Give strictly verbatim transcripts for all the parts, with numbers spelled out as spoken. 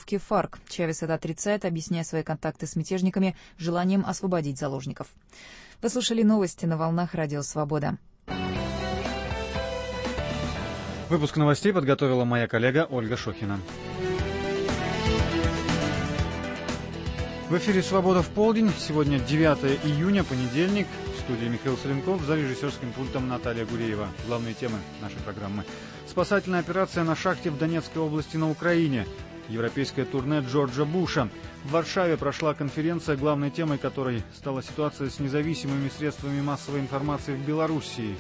группировки ФАРК. Чавес это отрицает, объясняя свои контакты с мятежниками желанием освободить заложников. Вы слушали новости на волнах Радио Свобода. Выпуск новостей подготовила моя коллега Ольга Шохина. В эфире «Свобода в полдень». Сегодня девятое июня, понедельник. В студии Михаил Соленков, за режиссерским пультом Наталья Гуреева. Главные темы нашей программы. Спасательная операция на шахте в Донецкой области на Украине. Европейское турне Джорджа Буша. В Варшаве прошла конференция, главной темой которой стала ситуация с независимыми средствами массовой информации в Белоруссии.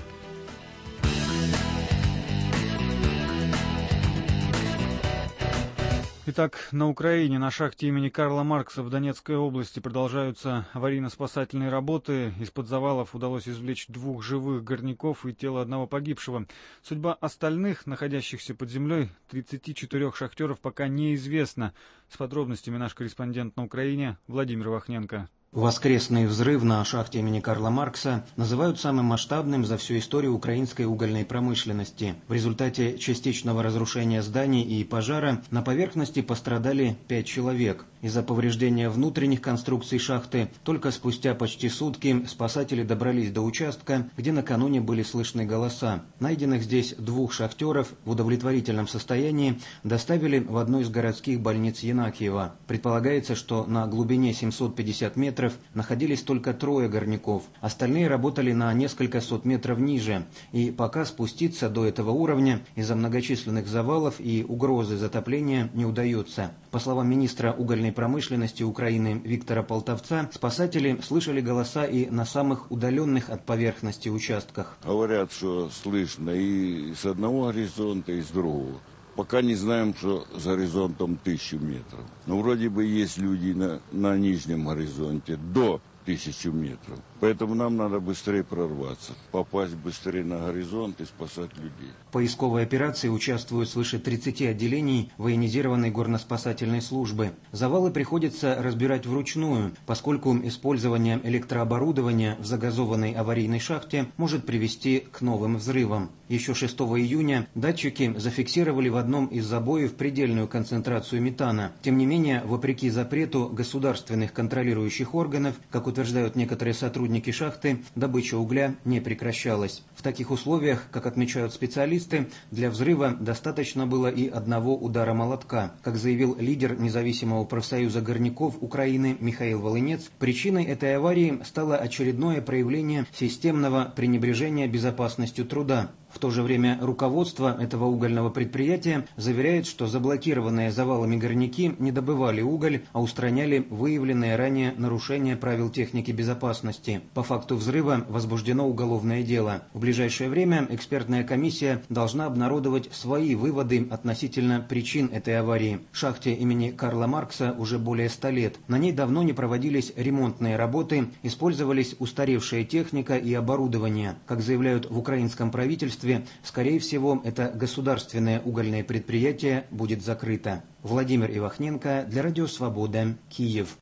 Итак, на Украине, на шахте имени Карла Маркса в Донецкой области продолжаются аварийно-спасательные работы. Из-под завалов удалось извлечь двух живых горняков и тело одного погибшего. Судьба остальных, находящихся под землей, тридцати четырёх шахтеров, пока неизвестна. С подробностями наш корреспондент на Украине Владимир Вахненко. Воскресный взрыв на шахте имени Карла Маркса называют самым масштабным за всю историю украинской угольной промышленности. В результате частичного разрушения зданий и пожара на поверхности пострадали пять человек. Из-за повреждения внутренних конструкций шахты только спустя почти сутки спасатели добрались до участка, где накануне были слышны голоса. Найденных здесь двух шахтеров в удовлетворительном состоянии доставили в одну из городских больниц Янакиева. Предполагается, что на глубине семьсот пятьдесят метров находились только трое горняков. Остальные работали на несколько сот метров ниже. И пока спуститься до этого уровня из-за многочисленных завалов и угрозы затопления не удается. По словам министра угольной промышленности Украины Виктора Полтавца, спасатели слышали голоса и на самых удаленных от поверхности участках. Говорят, что слышно и с одного горизонта, и с другого. Пока не знаем, что за горизонтом тысячу метров. Но вроде бы есть люди на, на нижнем горизонте до тысячи метров. Поэтому нам надо быстрее прорваться, попасть быстрее на горизонт и спасать людей. В поисковой операции участвуют свыше тридцати отделений военизированной горноспасательной службы. Завалы приходится разбирать вручную, поскольку использование электрооборудования в загазованной аварийной шахте может привести к новым взрывам. Еще шестого июня датчики зафиксировали в одном из забоев предельную концентрацию метана. Тем не менее, вопреки запрету государственных контролирующих органов, как утверждают некоторые сотрудники шахты, добыча угля не прекращалась. В таких условиях, как отмечают специалисты, для взрыва достаточно было и одного удара молотка. Как заявил лидер независимого профсоюза горняков Украины Михаил Волынец, причиной этой аварии стало очередное проявление системного пренебрежения безопасностью труда. В то же время руководство этого угольного предприятия заверяет, что заблокированные завалами горняки не добывали уголь, а устраняли выявленные ранее нарушения правил техники безопасности. По факту взрыва возбуждено уголовное дело. В ближайшее время экспертная комиссия должна обнародовать свои выводы относительно причин этой аварии. Шахте имени Карла Маркса уже более ста лет. На ней давно не проводились ремонтные работы, использовались устаревшая техника и оборудование. Как заявляют в украинском правительстве, скорее всего, это государственное угольное предприятие будет закрыто. Владимир Ивахненко для Радио Свобода, Киев.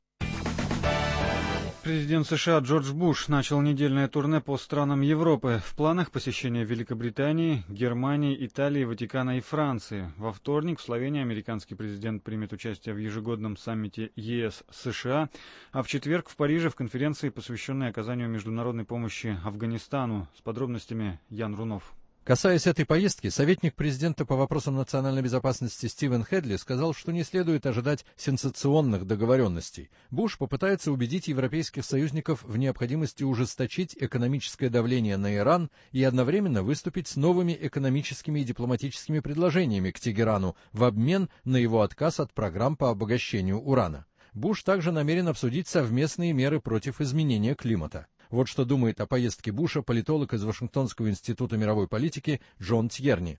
Президент США Джордж Буш начал недельное турне по странам Европы. В планах посещение Великобритании, Германии, Италии, Ватикана и Франции. Во вторник в Словении американский президент примет участие в ежегодном саммите ЕС-США, а в четверг в Париже в конференции, посвященной оказанию международной помощи Афганистану. С подробностями Ян Рунов. Касаясь этой поездки, советник президента по вопросам национальной безопасности Стивен Хедли сказал, что не следует ожидать сенсационных договоренностей. Буш попытается убедить европейских союзников в необходимости ужесточить экономическое давление на Иран и одновременно выступить с новыми экономическими и дипломатическими предложениями к Тегерану в обмен на его отказ от программ по обогащению урана. Буш также намерен обсудить совместные меры против изменения климата. Вот что думает о поездке Буша политолог из Вашингтонского института мировой политики Джон Тьерни.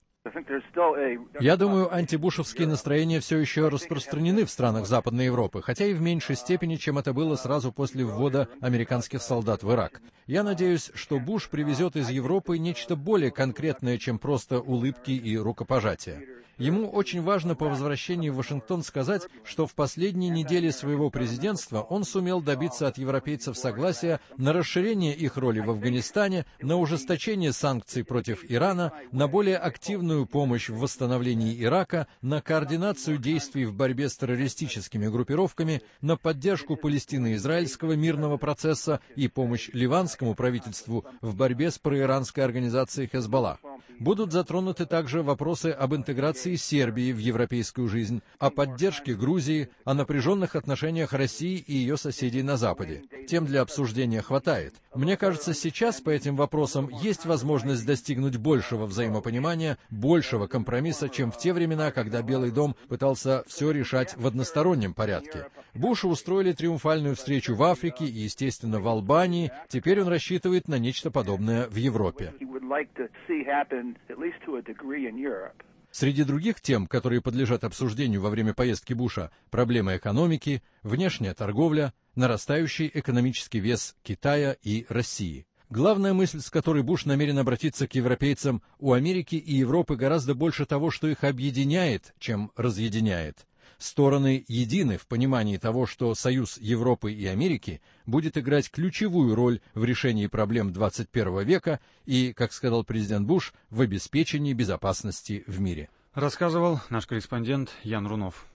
Я думаю, антибушевские настроения все еще распространены в странах Западной Европы, хотя и в меньшей степени, чем это было сразу после ввода американских солдат в Ирак. Я надеюсь, что Буш привезет из Европы нечто более конкретное, чем просто улыбки и рукопожатия. Ему очень важно по возвращении в Вашингтон сказать, что в последние недели своего президентства он сумел добиться от европейцев согласия на расширение их роли в Афганистане, на ужесточение санкций против Ирана, на более активную помощь в восстановлении Ирака, на координацию действий в борьбе с террористическими группировками, на поддержку палестино-израильского мирного процесса и помощь ливанскому правительству в борьбе с проиранской организацией Хезболлах. Будут затронуты также вопросы об интеграции Сербии в европейскую жизнь, о поддержке Грузии, о напряженных отношениях России и ее соседей на Западе. Тем для обсуждения хватает. Мне кажется, сейчас по этим вопросам есть возможность достигнуть большего взаимопонимания, большего компромисса, чем в те времена, когда Белый дом пытался все решать в одностороннем порядке. Бушу устроили триумфальную встречу в Африке и, естественно, в Албании. Теперь он рассчитывает на нечто подобное в Европе. Среди других тем, которые подлежат обсуждению во время поездки Буша, проблемы экономики, внешняя торговля, нарастающий экономический вес Китая и России. Главная мысль, с которой Буш намерен обратиться к европейцам: у Америки и Европы гораздо больше того, что их объединяет, чем разъединяет. Стороны едины в понимании того, что союз Европы и Америки будет играть ключевую роль в решении проблем двадцать первого века и, как сказал президент Буш, в обеспечении безопасности в мире. Рассказывал наш корреспондент Ян Рунов.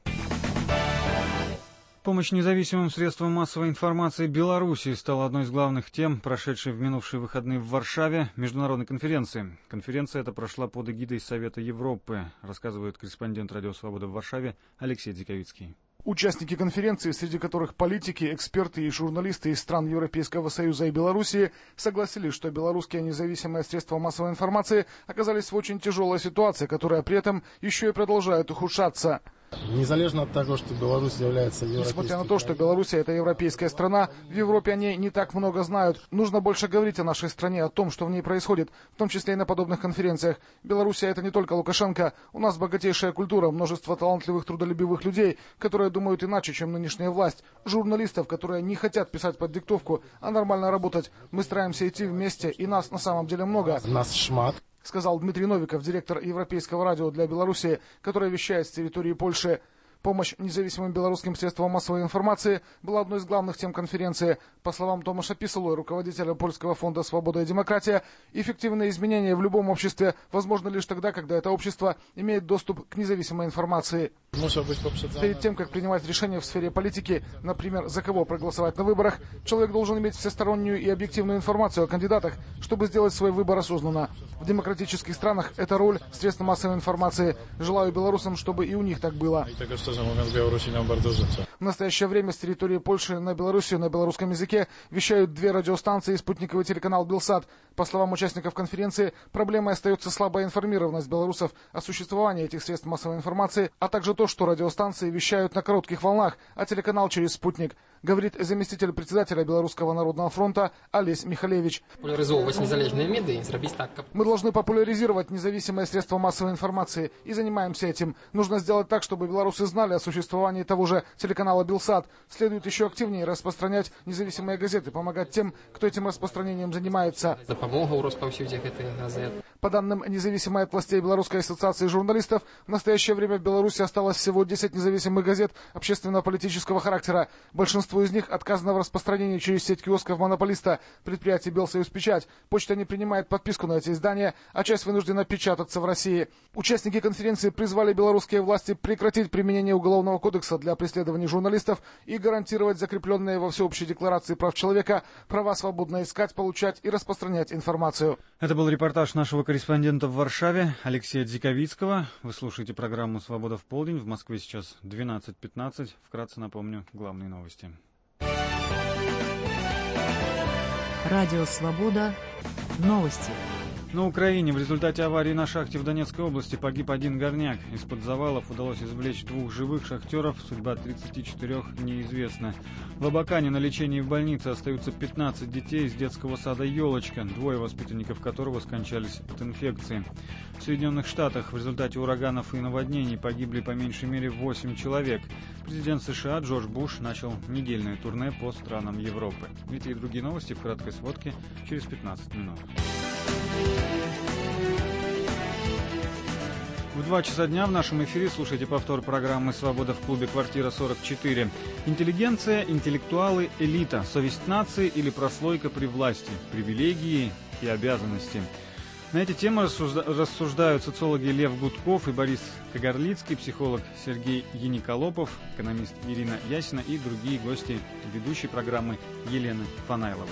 Помощь независимым средствам массовой информации Беларуси стала одной из главных тем, прошедшей в минувшие выходные в Варшаве международной конференции. Конференция эта прошла под эгидой Совета Европы, рассказывает корреспондент Радио Свобода в Варшаве Алексей Диковицкий. Участники конференции, среди которых политики, эксперты и журналисты из стран Европейского Союза и Белоруссии, согласились, что белорусские независимые средства массовой информации оказались в очень тяжелой ситуации, которая при этом еще и продолжает ухудшаться. Незалежно от того, что Беларусь является европейской... Несмотря на то, что Беларусь — это европейская страна, в Европе о ней не так много знают. Нужно больше говорить о нашей стране, о том, что в ней происходит, в том числе и на подобных конференциях. Белоруссия — это не только Лукашенко. У нас богатейшая культура, множество талантливых, трудолюбивых людей, которые думают иначе, чем нынешняя власть. Журналистов, которые не хотят писать под диктовку, а нормально работать. Мы стараемся идти вместе, и нас на самом деле много. Нас шмат. Сказал Дмитрий Новиков, директор Европейского радио для Беларуси, которое вещает с территории Польши. Помощь независимым белорусским средствам массовой информации была одной из главных тем конференции. По словам Томаша Писалу, руководителя Польского фонда «Свобода и демократия», эффективные изменения в любом обществе возможны лишь тогда, когда это общество имеет доступ к независимой информации. Перед тем, как принимать решения в сфере политики, например, за кого проголосовать на выборах, человек должен иметь всестороннюю и объективную информацию о кандидатах, чтобы сделать свой выбор осознанно. В демократических странах это роль средств массовой информации. Желаю белорусам, чтобы и у них так было. В настоящее время с территории Польши на Белоруссию на белорусском языке вещают две радиостанции и спутниковый телеканал «Белсат». По словам участников конференции, проблемой остается слабая информированность белорусов о существовании этих средств массовой информации, а также то, что радиостанции вещают на коротких волнах, а телеканал через спутник, говорит заместитель председателя Белорусского народного фронта Олесь Михалевич. Мы должны популяризировать независимые средства массовой информации и занимаемся этим. Нужно сделать так, чтобы белорусы знали о существовании того же телеканала «Белсат». Следует еще активнее распространять независимые газеты, помогать тем, кто этим распространением занимается. По данным независимой от властей Белорусской ассоциации журналистов, в настоящее время в Беларуси осталось всего десять независимых газет общественно-политического характера. Большинство из них отказано в распространении через сеть киосков монополиста, предприятие «Белсоюзпечать». Почта не принимает подписку на эти издания, а часть вынуждена печататься в России. Участники конференции призвали белорусские власти прекратить применение Уголовного кодекса для преследования журналистов и гарантировать закрепленные во всеобщей декларации прав человека права свободно искать, получать и распространять информацию. Это был репортаж нашего корреспондента в Варшаве Алексея Дзиковицкого. Вы слушаете программу «Свобода в полдень». В Москве сейчас двенадцать пятнадцать. Вкратце напомню главные новости. Радио «Свобода». Новости. На Украине в результате аварии на шахте в Донецкой области погиб один горняк. Из-под завалов удалось извлечь двух живых шахтеров. Судьба тридцати четырёх неизвестна. В Абакане на лечении в больнице остаются пятнадцать детей из детского сада «Елочка», двое воспитанников которого скончались от инфекции. В Соединенных Штатах в результате ураганов и наводнений погибли по меньшей мере восемь человек. Президент США Джордж Буш начал недельное турне по странам Европы. Эти и другие новости в краткой сводке через пятнадцать минут. В два часа дня в нашем эфире слушайте повтор программы «Свобода в клубе «Квартира сорок четыре». Интеллигенция, интеллектуалы, элита, совесть нации или прослойка при власти, привилегии и обязанности. На эти темы рассуждают социологи Лев Гудков и Борис Кагарлицкий, психолог Сергей Яниколопов, экономист Ирина Ясина и другие гости ведущей программы Елены Фанайловой.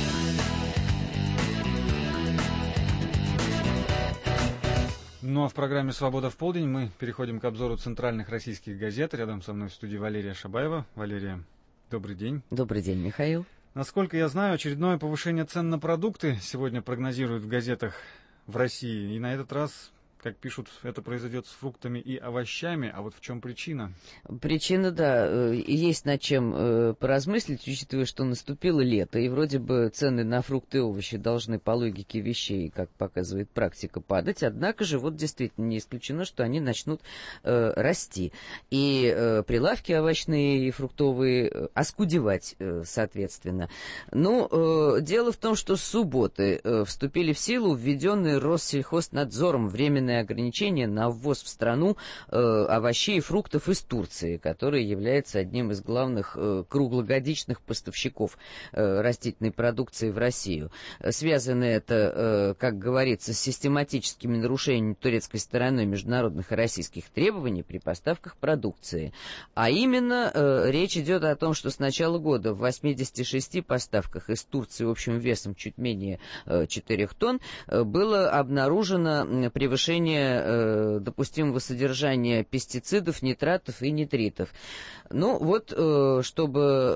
Ну а в программе «Свобода в полдень» мы переходим к обзору центральных российских газет. Рядом со мной в студии Валерия Шабаева. Валерия, добрый день. Добрый день, Михаил. Насколько я знаю, очередное повышение цен на продукты сегодня прогнозируют в газетах в России. И на этот раз, как пишут, это произойдет с фруктами и овощами. А вот в чем причина? Причина, да, есть над чем поразмыслить, учитывая, что наступило лето, и вроде бы цены на фрукты и овощи должны по логике вещей, как показывает практика, падать. Однако же вот действительно не исключено, что они начнут э, расти. И э, прилавки овощные и фруктовые э, оскудевать, э, соответственно. Ну, э, дело в том, что с субботы э, вступили в силу введенные Россельхознадзором временные ограничения на ввоз в страну э, овощей и фруктов из Турции, который является одним из главных э, круглогодичных поставщиков э, растительной продукции в Россию. Связано это, э, как говорится, с систематическими нарушениями турецкой стороной международных и российских требований при поставках продукции. А именно, э, речь идет о том, что с начала года в восьмидесяти шести поставках из Турции общим весом чуть менее э, четырёх тонн э, было обнаружено превышение э, допустимого содержания пестицидов, нитратов и нитритов. Ну вот, э, чтобы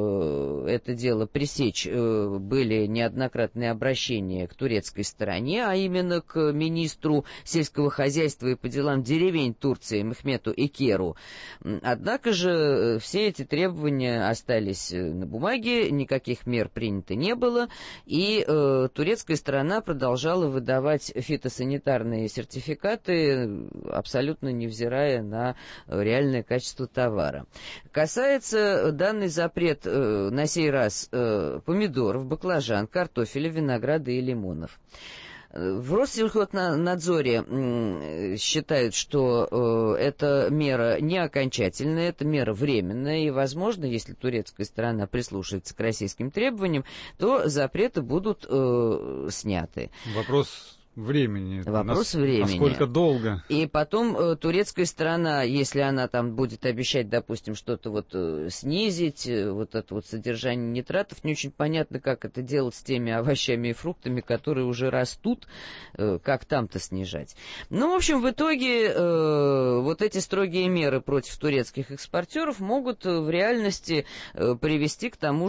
э, это дело пресечь, э, были неоднократные обращения к турецкой стороне, а именно к министру сельского хозяйства и по делам деревень Турции Мехмету Экеру. Однако же все эти требования остались на бумаге, никаких мер принято не было, и э, турецкая сторона продолжала выдавать фитосанитарные сертификаты, абсолютно невзирая на реальное качество товара. Касается данный запрет э, на сей раз э, помидоров, баклажан, картофеля, винограда и лимонов. В Россельхознадзоре э, считают, что э, эта мера не окончательная, эта мера временная, и, возможно, если турецкая сторона прислушается к российским требованиям, то запреты будут э, сняты. Вопрос времени. Вопрос Нас, времени. Насколько долго? И потом э, турецкая сторона, если она там будет обещать, допустим, что-то вот э, снизить, э, вот это вот содержание нитратов, не очень понятно, как это делать с теми овощами и фруктами, которые уже растут, э, как там-то снижать. Ну, в общем, в итоге э, вот эти строгие меры против турецких экспортеров могут в реальности э, привести к тому,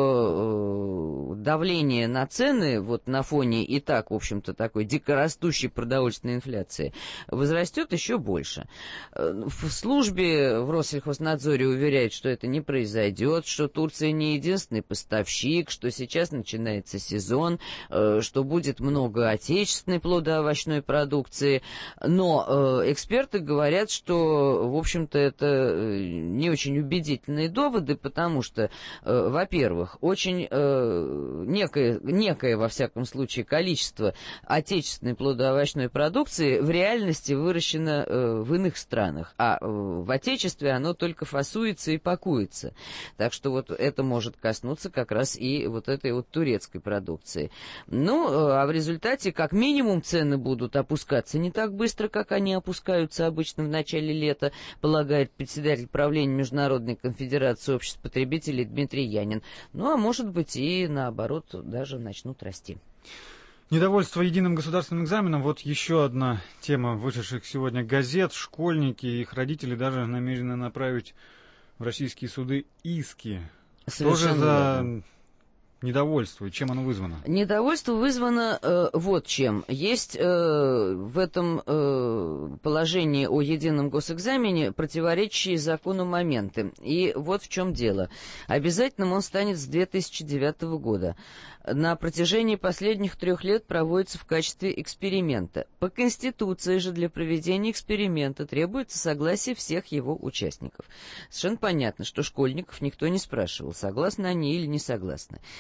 что э, давление на цены вот на фоне и так, в общем-то, такой дикорастущей продовольственной инфляции возрастет еще больше. В службе в Россельхознадзоре уверяют, что это не произойдет, что Турция не единственный поставщик, что сейчас начинается сезон, что будет много отечественной плодоовощной продукции. Но эксперты говорят, что, в общем-то, это не очень убедительные доводы, потому что, во-первых, очень некое, некое, во всяком случае, количество отечественной отечественной плодоовощной продукции в реальности выращено э, в иных странах, а э, в отечестве оно только фасуется и пакуется. Так что вот это может коснуться как раз и вот этой вот турецкой продукции. Ну, э, а в результате как минимум цены будут опускаться не так быстро, как они опускаются обычно в начале лета, полагает председатель правления Международной конфедерации обществ потребителей Дмитрий Янин. Ну, а может быть и наоборот даже начнут расти. Недовольство единым государственным экзаменом. Вот еще одна тема вышедших сегодня газет. Школьники и их родители даже намерены направить в российские суды иски. Что же за недовольство и чем оно вызвано? Недовольство вызвано э, вот чем. Есть э, в этом э, положении о едином госэкзамене противоречащие закону моменты. И вот в чем дело. Обязательным он станет с две тысячи девятого года. На протяжении последних трех лет проводится в качестве эксперимента. По Конституции же для проведения эксперимента требуется согласие всех его участников. Совершенно понятно, что школьников никто не спрашивал, согласны они или не согласны.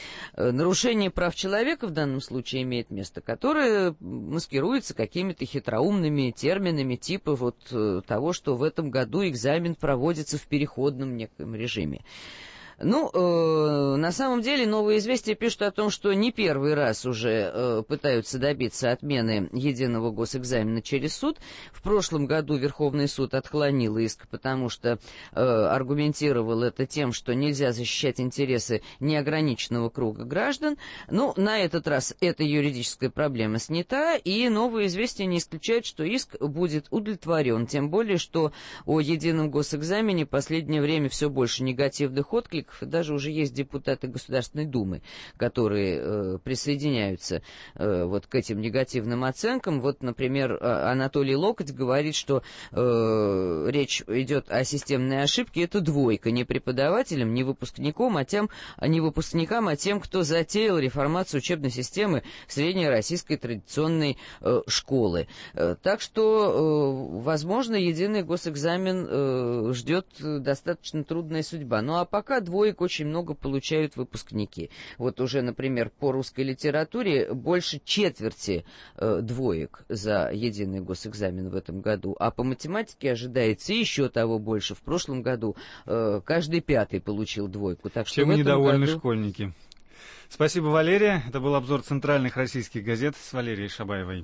нарушение прав человека в данном случае имеет место, которое маскируется какими-то хитроумными терминами типа вот того, что в этом году экзамен проводится в переходном неком режиме. Ну, э, на самом деле, «Новые известия» пишут о том, что не первый раз уже э, пытаются добиться отмены единого госэкзамена через суд. В прошлом году Верховный суд отклонил иск, потому что э, аргументировал это тем, что нельзя защищать интересы неограниченного круга граждан. Ну, на этот раз эта юридическая проблема снята, и «Новые известия» не исключают, что иск будет удовлетворен. Тем более, что о едином госэкзамене в последнее время все больше негативных откликов. И даже уже есть депутаты Государственной Думы, которые э, присоединяются э, вот к этим негативным оценкам. Вот, например, Анатолий Локоть говорит, что э, речь идет о системной ошибке. Это двойка не преподавателям, не выпускникам, а тем, не выпускникам, а тем, кто затеял реформацию учебной системы среднероссийской традиционной э, школы. Э, так что, э, возможно, единый госэкзамен э, ждет достаточно трудная судьба. Ну а пока двое очень много получают выпускники. Вот уже, например, по русской литературе больше четверти э, двоек за единый госэкзамен в этом году, а по математике ожидается еще того больше. В прошлом году э, каждый пятый получил двойку. Так что Чем недовольны году... школьники. Спасибо, Валерия. Это был обзор центральных российских газет с Валерией Шабаевой.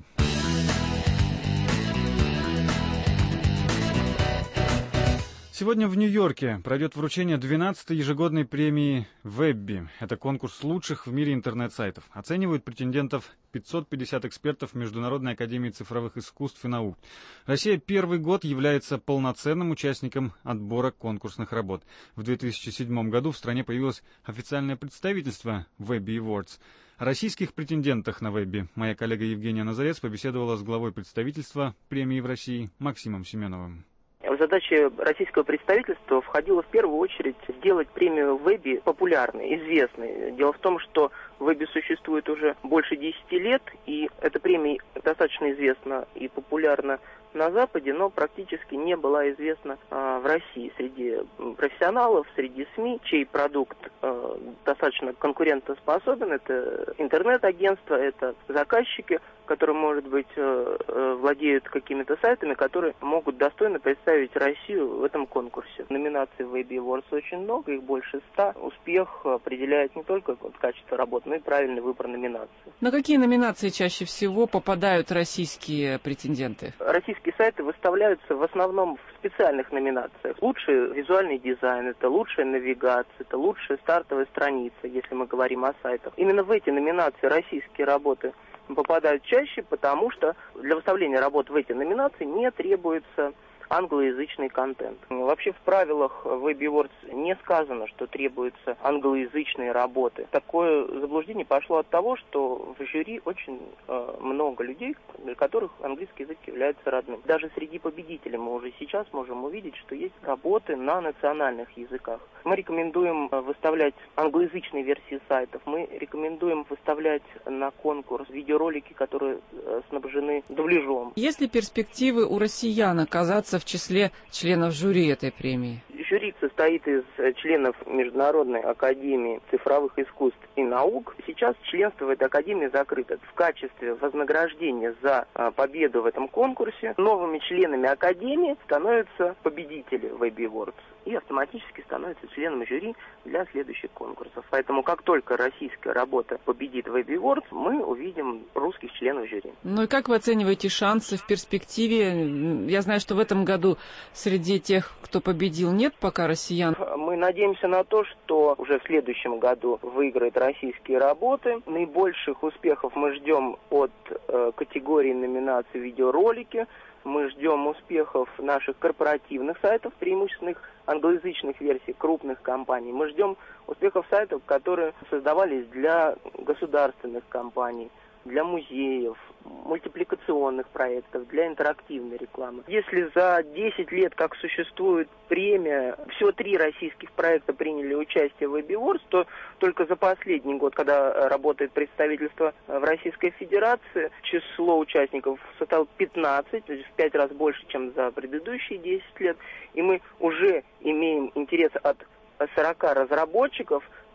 Сегодня в Нью-Йорке пройдет вручение двенадцатой ежегодной премии Webby. Это конкурс лучших в мире интернет-сайтов. Оценивают претендентов пятьсот пятьдесят экспертов Международной академии цифровых искусств и наук. Россия первый год является полноценным участником отбора конкурсных работ. В две тысячи седьмом году в стране появилось официальное представительство Webby Awards. О российских претендентах на Webby моя коллега Евгения Назарец побеседовала с главой представительства премии в России Максимом Семеновым. В задачи российского представительства входило в первую очередь сделать премию Webby популярной, известной. Дело в том, что Webby существует уже больше десяти лет, и эта премия достаточно известна и популярна на Западе, но практически не была известна э, в России среди профессионалов, среди СМИ, чей продукт э, достаточно конкурентоспособен. Это интернет-агентства, это заказчики, которые, может быть, э, э, владеют какими-то сайтами, которые могут достойно представить Россию в этом конкурсе. Номинаций в Webby Awards очень много, их больше ста. Успех определяет не только вот, качество работы, но и правильный выбор номинаций. На какие номинации чаще всего попадают российские претенденты? Российские сайты выставляются в основном в специальных номинациях. Лучший визуальный дизайн, это лучшая навигация, это лучшая стартовая страница, если мы говорим о сайтах. Именно в эти номинации российские работы попадают чаще, потому что для выставления работ в эти номинации не требуется англоязычный контент. Вообще в правилах Webby Awards не сказано, что требуются англоязычные работы. Такое заблуждение пошло от того, что в жюри очень э, много людей, для которых английский язык является родным. Даже среди победителей мы уже сейчас можем увидеть, что есть работы на национальных языках. Мы рекомендуем выставлять англоязычные версии сайтов, мы рекомендуем выставлять на конкурс видеоролики, которые э, снабжены дубляжом. Есть ли перспективы у россиян оказаться в числе членов жюри этой премии? Жюри состоит из членов Международной академии цифровых искусств и наук. Сейчас членство в этой академии закрыто. В качестве вознаграждения за победу в этом конкурсе новыми членами академии становятся победители Webby Awards и автоматически становятся членами жюри для следующих конкурсов. Поэтому как только российская работа победит в Webby Awards, мы увидим русских членов жюри. Ну и как вы оцениваете шансы в перспективе? Я знаю, что в этом году среди тех, кто победил, нет пока россиян. Мы надеемся на то, что уже в следующем году выиграют российские работы. Наибольших успехов мы ждем от э, категории номинаций видеоролики. Мы ждем успехов наших корпоративных сайтов, преимущественных англоязычных версий крупных компаний. Мы ждем успехов сайтов, которые создавались для государственных компаний, для музеев, мультипликационных проектов, для интерактивной рекламы. Если за десять лет, как существует премия, всего три российских проекта приняли участие в Webby Awards, то только за последний год, когда работает представительство в Российской Федерации, число участников составило пятнадцать, то есть в пять раз больше, чем за предыдущие десять лет. И мы уже имеем интерес от сорока разработчиков,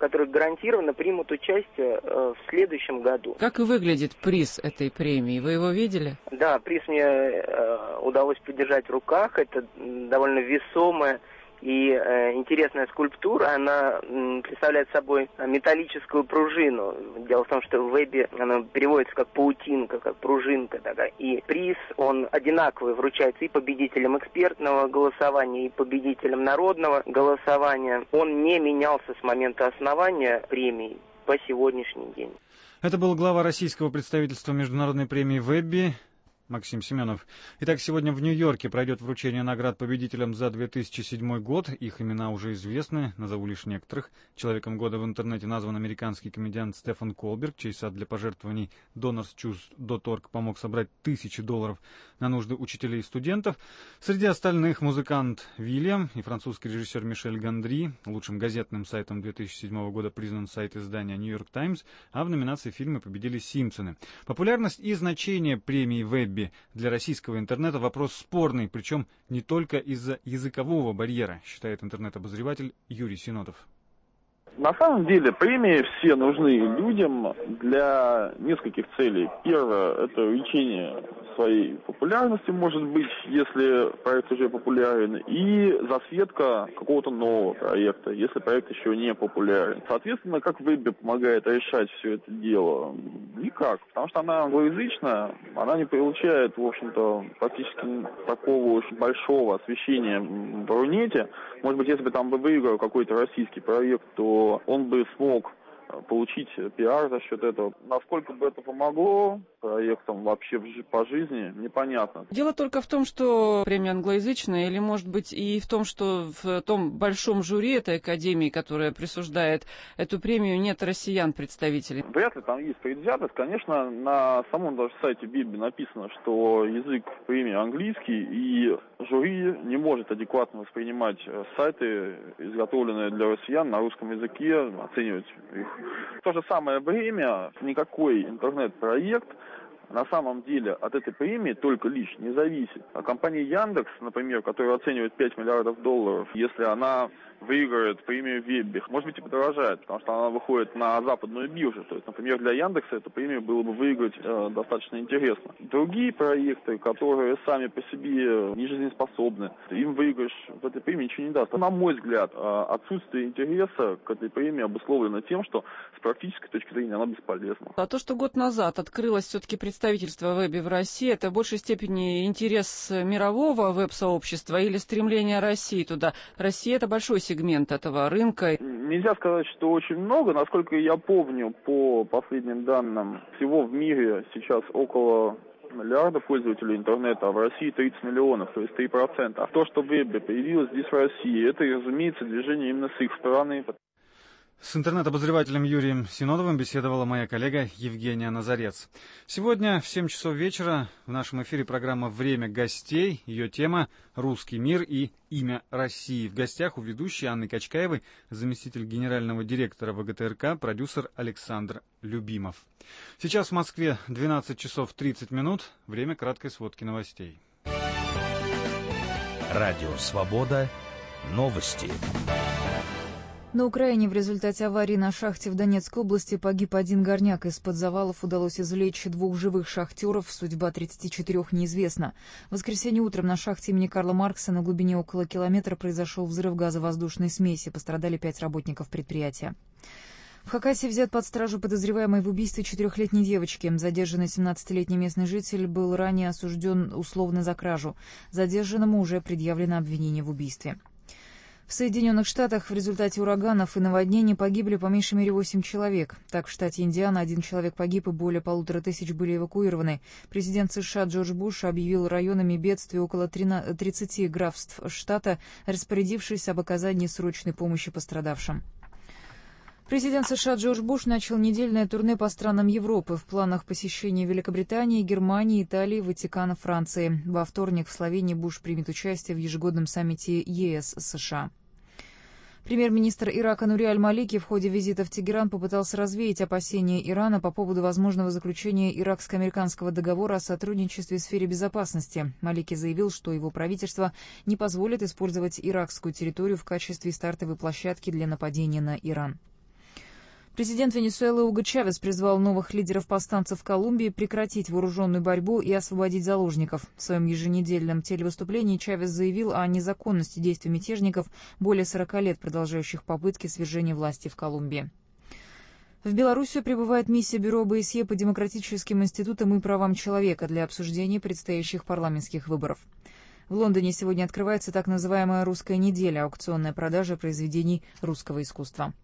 которые гарантированно примут участие в следующем году. Как и выглядит приз этой премии? Вы его видели? Да, приз мне э, удалось подержать в руках. Это довольно весомая и э, интересная скульптура. Она э, представляет собой металлическую пружину. Дело в том, что в вебе она переводится как паутинка, как пружинка такая. И приз, он одинаковый, вручается и победителям экспертного голосования, и победителям народного голосования. Он не менялся с момента основания премии по сегодняшний день. Это был глава российского представительства Международной премии Вебби Максим Семенов. Итак, сегодня в Нью-Йорке пройдет вручение наград победителям за две тысячи седьмой год. Их имена уже известны, назову лишь некоторых. Человеком года в интернете назван американский комедиант Стефан Колберг, чей сайт для пожертвований донорс чуз точка орг помог собрать тысячи долларов на нужды учителей и студентов. Среди остальных музыкант Вильям и французский режиссер Мишель Гондри. Лучшим газетным сайтом две тысячи седьмого года признан сайт издания «Нью-Йорк Таймс», а в номинации фильмы победили «Симпсоны». Популярность и значение премии Вебби для российского интернета вопрос спорный, причем не только из-за языкового барьера, считает интернет-обозреватель Юрий Синотов. На самом деле премии все нужны людям для нескольких целей. Первое – это увеличение своей популярности, может быть, если проект уже популярен, и засветка какого-то нового проекта, если проект еще не популярен. Соответственно, как Вебби помогает решать все это дело? Никак, потому что она англоязычная, она не получает, в общем-то, практически такого очень большого освещения в Рунете. Может быть, если бы там бы выиграл какой-то российский проект, то он бы смог получить пиар за счет этого. Насколько бы это помогло проектам вообще по жизни, непонятно. Дело только в том, что премия англоязычная, или, может быть, и в том, что в том большом жюри этой академии, которая присуждает эту премию, нет россиян-представителей. Вряд ли там есть предвзятость. Конечно, на самом даже сайте Вебби написано, что язык премии английский, и жюри не может адекватно воспринимать сайты, изготовленные для россиян на русском языке, оценивать их. В то же самое время никакой интернет-проект на самом деле от этой премии только лишь не зависит. А компания Яндекс, например, которая оценивает пять миллиардов долларов, если она выиграет премию Вебби, может быть и подорожает, потому что она выходит на западную биржу. То есть, например, для Яндекса эту премию было бы выиграть э, достаточно интересно. Другие проекты, которые сами по себе не жизнеспособны, им выигрыш в этой премии ничего не даст. На мой взгляд, э, отсутствие интереса к этой премии обусловлено тем, что с практической точки зрения она бесполезна. А то, что год назад открылось все-таки представительство Вебби в России, это в большей степени интерес мирового веб-сообщества или стремление России туда? Россия — это большой сегмент этого рынка. Нельзя сказать, что очень много. Насколько я помню, по последним данным, всего в мире сейчас около миллиарда пользователей интернета, а в России тридцать миллионов, то есть три процента. А то, что Вебби появилось здесь в России, это, разумеется, движение именно с их стороны. С интернет-обозревателем Юрием Синодовым беседовала моя коллега Евгения Назарец. Сегодня в семь часов вечера в нашем эфире программа «Время гостей». Ее тема «Русский мир и имя России». В гостях у ведущей Анны Качкаевой заместитель генерального директора ВГТРК, продюсер Александр Любимов. Сейчас в Москве двенадцать часов тридцать минут. Время краткой сводки новостей. Радио «Свобода». Новости. На Украине в результате аварии на шахте в Донецкой области погиб один горняк. Из-под завалов удалось извлечь двух живых шахтеров. Судьба тридцати четырёх неизвестна. В воскресенье утром на шахте имени Карла Маркса на глубине около километра произошел взрыв газовоздушной смеси. Пострадали пять работников предприятия. В Хакасии взят под стражу подозреваемый в убийстве четырехлетней девочки. Задержанный семнадцатилетний местный житель был ранее осужден условно за кражу. Задержанному уже предъявлено обвинение в убийстве. В Соединенных Штатах в результате ураганов и наводнений погибли по меньшей мере восемь человек. Так, в штате Индиана один человек погиб и более полутора тысяч были эвакуированы. Президент США Джордж Буш объявил районами бедствия около тридцати графств штата, распорядившись об оказании срочной помощи пострадавшим. Президент США Джордж Буш начал недельное турне по странам Европы. В планах посещения Великобритании, Германии, Италии, Ватикана, Франции. Во вторник в Словении Буш примет участие в ежегодном саммите ЕС США. Премьер-министр Ирака Нури аль-Малики в ходе визита в Тегеран попытался развеять опасения Ирана по поводу возможного заключения иракско-американского договора о сотрудничестве в сфере безопасности. Малики заявил, что его правительство не позволит использовать иракскую территорию в качестве стартовой площадки для нападения на Иран. Президент Венесуэлы Уго Чавес призвал новых лидеров повстанцев в Колумбии прекратить вооруженную борьбу и освободить заложников. В своем еженедельном телевыступлении Чавес заявил о незаконности действий мятежников, более сорока лет продолжающих попытки свержения власти в Колумбии. В Белоруссию прибывает миссия Бюро ОБСЕ по демократическим институтам и правам человека для обсуждения предстоящих парламентских выборов. В Лондоне сегодня открывается так называемая «Русская неделя» – аукционная продажа произведений русского искусства.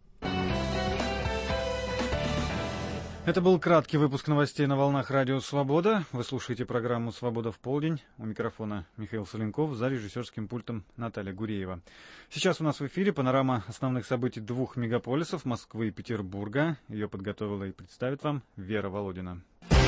Это был краткий выпуск новостей на волнах Радио Свобода. Вы слушаете программу «Свобода в полдень». У микрофона Михаил Соленков, за режиссерским пультом Наталья Гуреева. Сейчас у нас в эфире панорама основных событий двух мегаполисов Москвы и Петербурга. Ее подготовила и представит вам Вера Володина.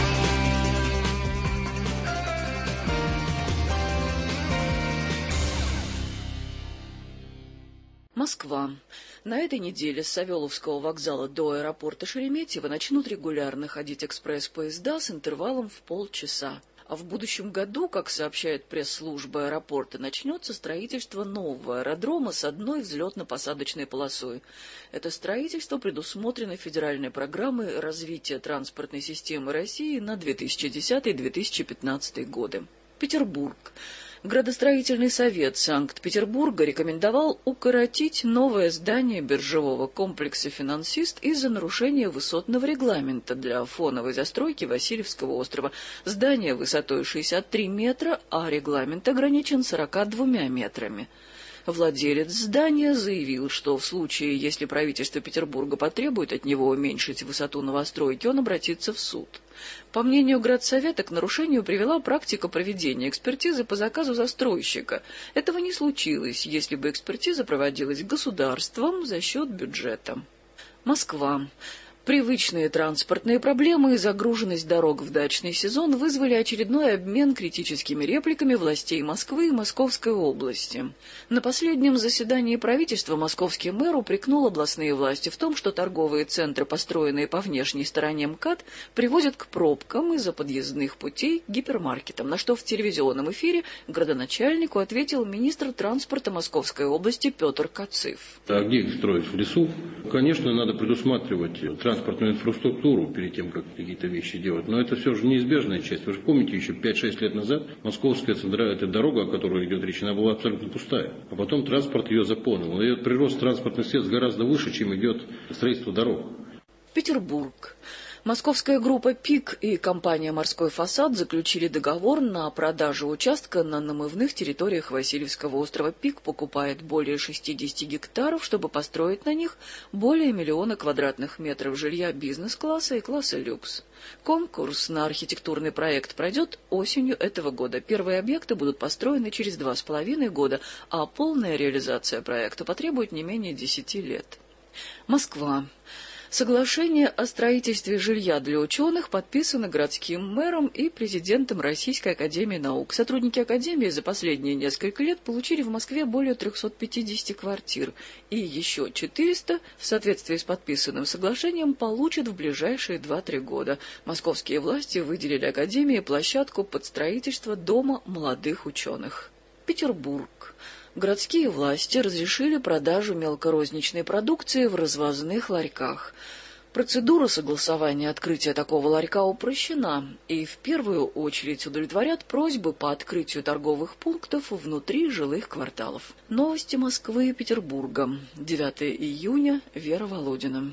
Москва. На этой неделе с Савеловского вокзала до аэропорта Шереметьево начнут регулярно ходить экспресс-поезда с интервалом в полчаса. А в будущем году, как сообщает пресс-служба аэропорта, начнется строительство нового аэродрома с одной взлетно-посадочной полосой. Это строительство предусмотрено федеральной программой развития транспортной системы России на две тысячи десятый — две тысячи пятнадцатый годы. Петербург. Градостроительный совет Санкт-Петербурга рекомендовал укоротить новое здание биржевого комплекса «Финансист» из-за нарушения высотного регламента для фоновой застройки Васильевского острова. Здание высотой шестьдесят три метра, а регламент ограничен сороками двумя метрами. Владелец здания заявил, что в случае, если правительство Петербурга потребует от него уменьшить высоту новостройки, он обратится в суд. По мнению Градсовета, к нарушению привела практика проведения экспертизы по заказу застройщика. Этого не случилось, если бы экспертиза проводилась государством за счет бюджета. Москва. Привычные транспортные проблемы и загруженность дорог в дачный сезон вызвали очередной обмен критическими репликами властей Москвы и Московской области. На последнем заседании правительства московский мэр упрекнул областные власти в том, что торговые центры, построенные по внешней стороне МКАД, приводят к пробкам из-за подъездных путей к гипермаркетам, на что в телевизионном эфире градоначальнику ответил министр транспорта Московской области Петр Кациф. А где их строить? В лесу? Конечно, надо предусматривать транспортную инфраструктуру перед тем, как какие-то вещи делать. Но это все же неизбежная часть. Вы же помните, еще пять-шесть лет назад Московская центральная эта дорога, о которой идет речь, она была абсолютно пустая. А потом транспорт ее заполнил. И прирост транспортных средств гораздо выше, чем идет строительство дорог. Петербург. Московская группа «ПИК» и компания «Морской фасад» заключили договор на продажу участка на намывных территориях Васильевского острова. «ПИК» покупает более шестидесяти гектаров, чтобы построить на них более миллиона квадратных метров жилья бизнес-класса и класса люкс. Конкурс на архитектурный проект пройдет осенью этого года. Первые объекты будут построены через два с половиной года, а полная реализация проекта потребует не менее десяти лет. Москва. Соглашение о строительстве жилья для ученых подписано городским мэром и президентом Российской академии наук. Сотрудники академии за последние несколько лет получили в Москве более трехсот пятидесяти квартир, и еще четыреста в соответствии с подписанным соглашением получат в ближайшие два-три года. Московские власти выделили академии площадку под строительство дома молодых ученых. Петербург. Городские власти разрешили продажу мелкорозничной продукции в развозных ларьках. Процедура согласования открытия такого ларька упрощена, и в первую очередь удовлетворят просьбы по открытию торговых пунктов внутри жилых кварталов. Новости Москвы и Петербурга. девятого июня. Вера Володина.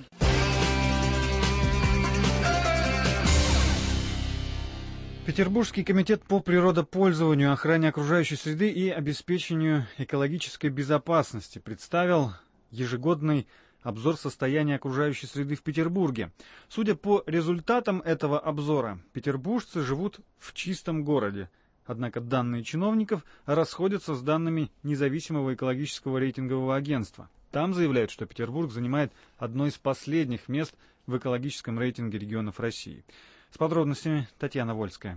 Петербургский комитет по природопользованию, охране окружающей среды и обеспечению экологической безопасности представил ежегодный обзор состояния окружающей среды в Петербурге. Судя по результатам этого обзора, петербуржцы живут в чистом городе. Однако данные чиновников расходятся с данными независимого экологического рейтингового агентства. Там заявляют, что Петербург занимает одно из последних мест в экологическом рейтинге регионов России. С подробностями Татьяна Вольская.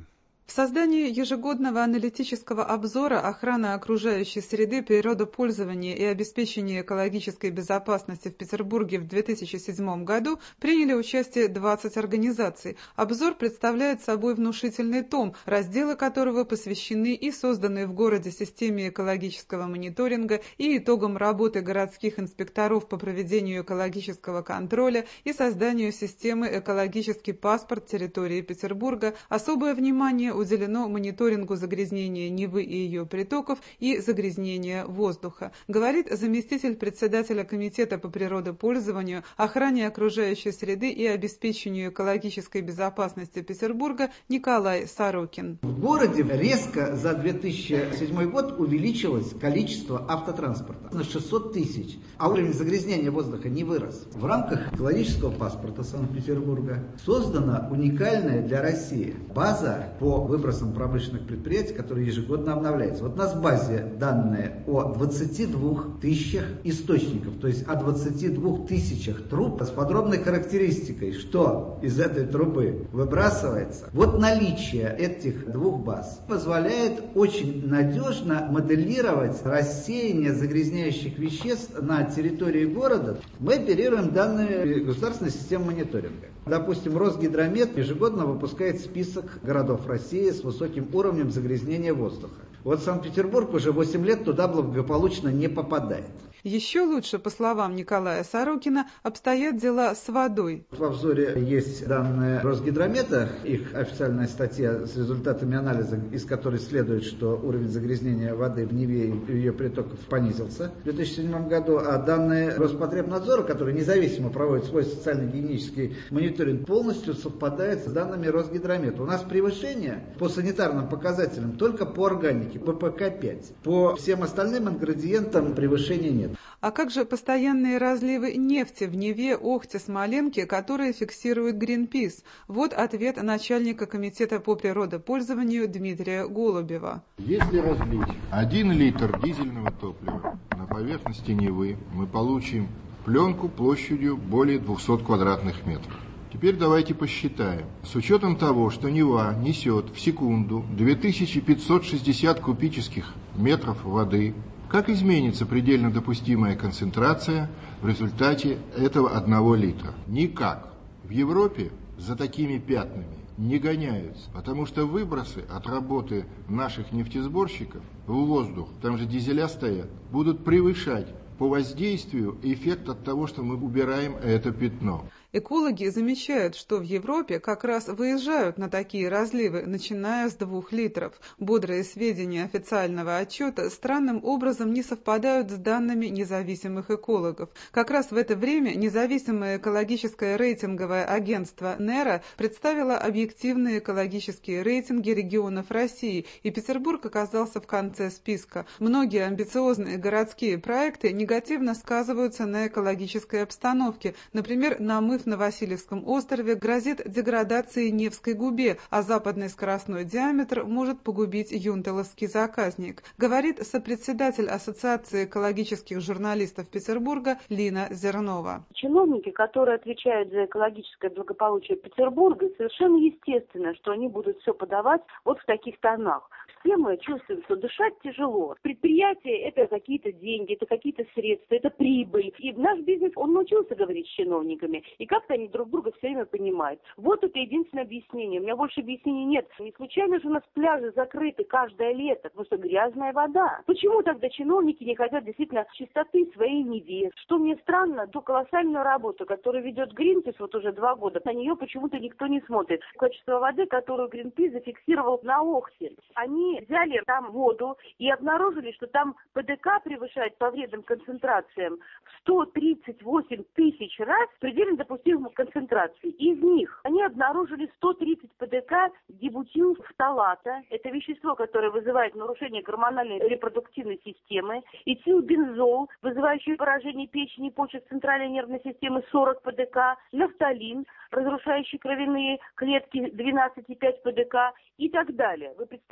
В создании ежегодного аналитического обзора охраны окружающей среды, природопользования и обеспечения экологической безопасности в Петербурге в две тысячи седьмом году приняли участие двадцать организаций. Обзор представляет собой внушительный том, разделы которого посвящены и созданной в городе системе экологического мониторинга, и итогам работы городских инспекторов по проведению экологического контроля, и созданию системы «Экологический паспорт территории Петербурга». Особое внимание уделено мониторингу загрязнения Невы и ее притоков и загрязнения воздуха, говорит заместитель председателя Комитета по природопользованию, охране окружающей среды и обеспечению экологической безопасности Петербурга Николай Сорокин. В городе резко за две тысячи седьмой год увеличилось количество автотранспорта на шестьсот тысяч, а уровень загрязнения воздуха не вырос. В рамках экологического паспорта Санкт-Петербурга создана уникальная для России база по выбросам промышленных предприятий, которые ежегодно обновляются. Вот у нас в базе данные о двадцати двух тысячах источников, то есть о двадцати двух тысячах труб с подробной характеристикой, что из этой трубы выбрасывается. Вот наличие этих двух баз позволяет очень надежно моделировать рассеяние загрязняющих веществ на территории города. Мы оперируем данными государственной системы мониторинга. Допустим, Росгидромет ежегодно выпускает список городов России с высоким уровнем загрязнения воздуха. Вот Санкт-Петербург уже восемь лет туда благополучно не попадает. Еще лучше, по словам Николая Сорокина, обстоят дела с водой. В обзоре есть данные Росгидромета, их официальная статья с результатами анализа, из которой следует, что уровень загрязнения воды в Неве и ее притоков понизился в две тысячи седьмом году, а данные Роспотребнадзора, который независимо проводит свой социально-гигиенический мониторинг, полностью совпадают с данными Росгидромета. У нас превышение по санитарным показателям только по органике, по пэ ка пять. По всем остальным ингредиентам превышения нет. А как же постоянные разливы нефти в Неве, Охте, Смоленке, которые фиксирует Greenpeace? Вот ответ начальника Комитета по природопользованию Дмитрия Голубева. Если разлить один литр дизельного топлива на поверхности Невы, мы получим пленку площадью более двухсот квадратных метров. Теперь давайте посчитаем. С учетом того, что Нева несет в секунду две тысячи пятьсот шестьдесят кубических метров воды, как изменится предельно допустимая концентрация в результате этого одного литра? Никак. В Европе за такими пятнами не гоняются, потому что выбросы от работы наших нефтесборщиков в воздух, там же дизеля стоят, будут превышать по воздействию эффект от того, что мы убираем это пятно. Экологи замечают, что в Европе как раз выезжают на такие разливы, начиная с двух литров. Бодрые сведения официального отчета странным образом не совпадают с данными независимых экологов. Как раз в это время независимое экологическое рейтинговое агентство НЕРА представило объективные экологические рейтинги регионов России, и Петербург оказался в конце списка. Многие амбициозные городские проекты негативно сказываются на экологической обстановке. Например, намыв на Васильевском острове грозит деградацией Невской губе, а западный скоростной диаметр может погубить Юнтеловский заказник, говорит сопредседатель Ассоциации экологических журналистов Петербурга Лина Зернова. Чиновники, которые отвечают за экологическое благополучие Петербурга, совершенно естественно, что они будут все подавать вот в таких тонах. Все мы чувствуем, что дышать тяжело. Предприятие – это какие-то деньги, это какие-то средства, это прибыль. И наш бизнес, он научился говорить с чиновниками. И как-то они друг друга все время понимают. Вот это единственное объяснение. У меня больше объяснений нет. Не случайно же у нас пляжи закрыты каждое лето, потому что грязная вода. Почему тогда чиновники не хотят действительно чистоты своей Неве? Что мне странно, ту колоссальную работу, которую ведет Greenpeace вот уже два года, на нее почему-то никто не смотрит. Качество воды, которую Greenpeace зафиксировал на Охте. Они взяли там воду и обнаружили, что там пэ дэ ка превышает по вредным концентрациям в сто тридцать восемь тысяч раз предельно допустимую концентрацию. Из них они обнаружили сто тридцать пэ дэ ка дибутилфталата. Это вещество, которое вызывает нарушение гормональной репродуктивной системы. Этилбензол, вызывающий поражение печени и почек центральной нервной системы, сорок пэ дэ ка. Нафталин, разрушающий кровяные клетки, двенадцать и пять пэ дэ ка и так далее. Вы представляете, как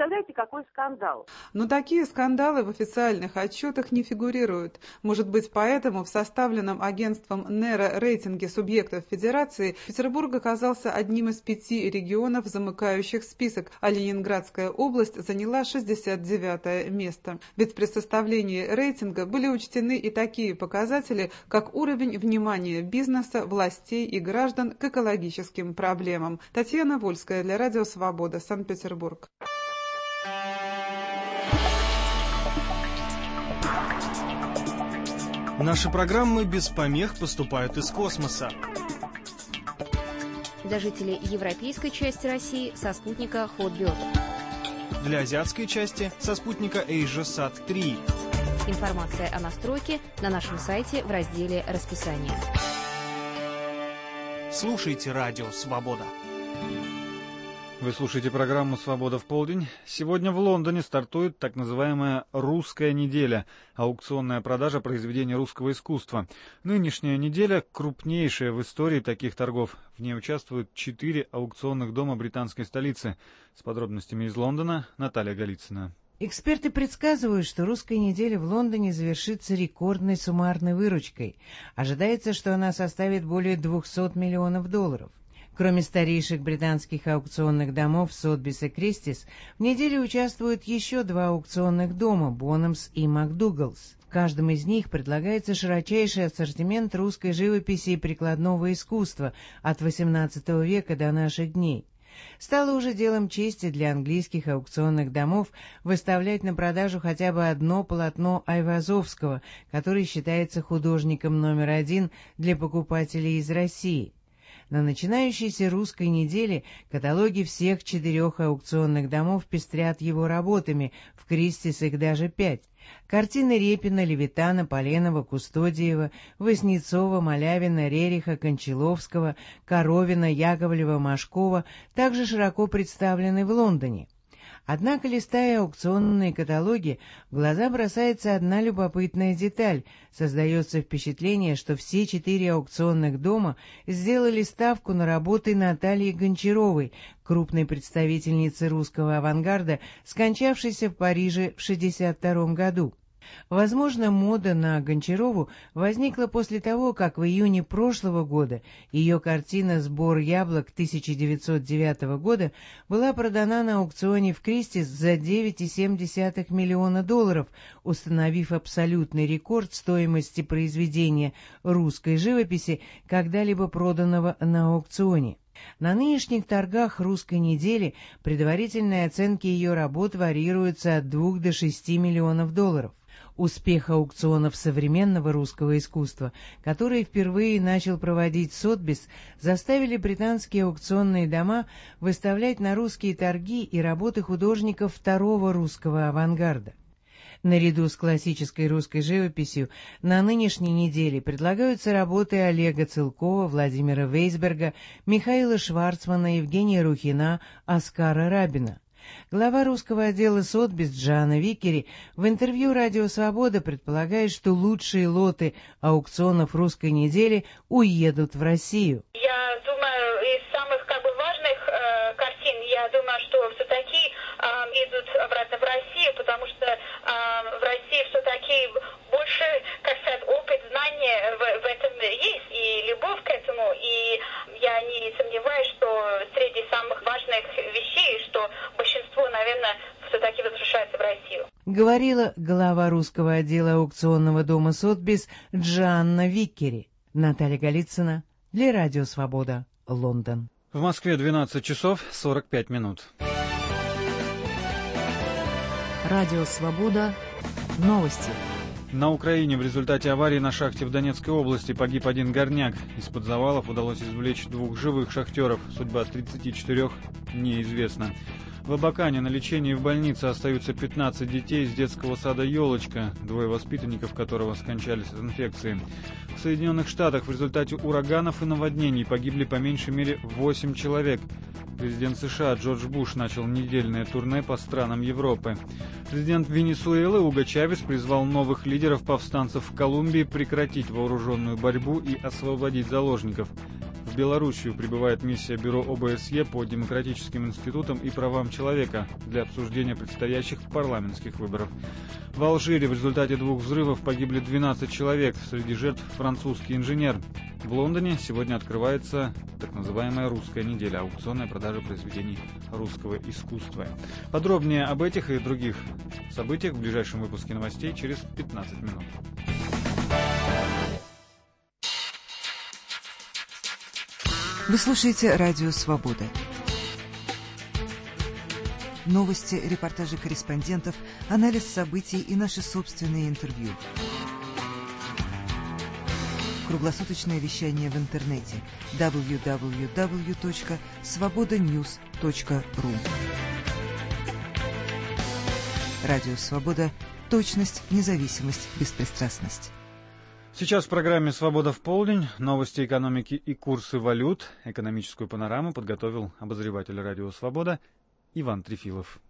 какой скандал. Но такие скандалы в официальных отчетах не фигурируют. Может быть, поэтому в составленном агентством НЕРО рейтинге субъектов Федерации Петербург оказался одним из пяти регионов, замыкающих список, а Ленинградская область заняла шестьдесят девятое место. Ведь при составлении рейтинга были учтены и такие показатели, как уровень внимания бизнеса, властей и граждан к экологическим проблемам. Татьяна Вольская для Радио Свобода, Санкт-Петербург. Наши программы без помех поступают из космоса. Для жителей европейской части России со спутника Hotbird. Для азиатской части со спутника AsiaSat три. Информация о настройке на нашем сайте в разделе «Расписание». Слушайте Радио Свобода. Вы слушаете программу «Свобода в полдень». Сегодня в Лондоне стартует так называемая «Русская неделя» — аукционная продажа произведений русского искусства. Нынешняя неделя — крупнейшая в истории таких торгов. В ней участвуют четыре аукционных дома британской столицы. С подробностями из Лондона Наталья Голицына. Эксперты предсказывают, что «Русская неделя» в Лондоне завершится рекордной суммарной выручкой. Ожидается, что она составит более двухсот миллионов долларов. Кроме старейших британских аукционных домов Сотбис и Кристис, в неделе участвуют еще два аукционных дома Боннамс и МакДугаллс. В каждом из них предлагается широчайший ассортимент русской живописи и прикладного искусства от восемнадцатого века до наших дней. Стало уже делом чести для английских аукционных домов выставлять на продажу хотя бы одно полотно Айвазовского, который считается художником номер один для покупателей из России. На начинающейся «Русской неделе» каталоги всех четырех аукционных домов пестрят его работами, в Кристис их даже пять. Картины Репина, Левитана, Поленова, Кустодиева, Васнецова, Малявина, Рериха, Кончаловского, Коровина, Яковлева, Машкова также широко представлены в Лондоне. Однако, листая аукционные каталоги, в глаза бросается одна любопытная деталь. Создается впечатление, что все четыре аукционных дома сделали ставку на работы Натальи Гончаровой, крупной представительницы русского авангарда, скончавшейся в Париже в шестьдесят втором году. Возможно, мода на Гончарову возникла после того, как в июне прошлого года ее картина «Сбор яблок» тысяча девятьсот девятого года была продана на аукционе в Кристис за девять целых семь десятых миллиона долларов, установив абсолютный рекорд стоимости произведения русской живописи, когда-либо проданного на аукционе. На нынешних торгах «Русской недели» предварительные оценки ее работ варьируются от двух до шести миллионов долларов. Успех аукционов современного русского искусства, который впервые начал проводить Сотбис, заставили британские аукционные дома выставлять на русские торги и работы художников второго русского авангарда. Наряду с классической русской живописью на нынешней неделе предлагаются работы Олега Целкова, Владимира Вейсберга, Михаила Шварцмана, Евгения Рухина, Оскара Рабина. Глава русского отдела Сотбис Джанна Виккери в интервью «Радио Свобода» предполагает, что лучшие лоты аукционов «Русской недели» уедут в Россию. Я думаю, из самых как бы важных э, картин, я думаю, что все-таки э, идут обратно в Россию, потому что э, в России все-таки больше, как сказать, опыт, знания в, в этом есть, и любовь к этому, и я не сомневаюсь, что среди самых важных вещей, что большинство, наверное, все-таки возвращается в Россию. Говорила глава русского отдела аукционного дома Сотбис Джанна Виккери. Наталья Голицына для Радио Свобода, Лондон. В Москве двенадцать часов сорок пять минут. Радио Свобода. Новости. На Украине в результате аварии на шахте в Донецкой области погиб один горняк. Из-под завалов удалось извлечь двух живых шахтеров. Судьба тридцати четырёх неизвестна. В Абакане на лечении в больнице остаются пятнадцать детей из детского сада «Елочка», двое воспитанников которого скончались от инфекции. В Соединенных Штатах в результате ураганов и наводнений погибли по меньшей мере восемь человек. Президент США Джордж Буш начал недельное турне по странам Европы. Президент Венесуэлы Уго Чавес призвал новых лидеров повстанцев в Колумбии прекратить вооруженную борьбу и освободить заложников. В Белоруссию прибывает миссия Бюро ОБСЕ по демократическим институтам и правам человека для обсуждения предстоящих парламентских выборов. В Алжире в результате двух взрывов погибли двенадцать человек, среди жертв французский инженер. В Лондоне сегодня открывается так называемая «Русская неделя» – аукционная продажа произведений русского искусства. Подробнее об этих и других событиях в ближайшем выпуске новостей через пятнадцать минут. Вы слушаете «Радио Свобода». Новости, репортажи корреспондентов, анализ событий и наши собственные интервью. Круглосуточное вещание в интернете дабл ю дабл ю дабл ю точка свобода ньюс точка ру. Радио Свобода. Точность, независимость, беспристрастность. Сейчас в программе «Свобода в полдень» новости экономики и курсы валют. Экономическую панораму подготовил обозреватель «Радио Свобода» Иван Трефилов.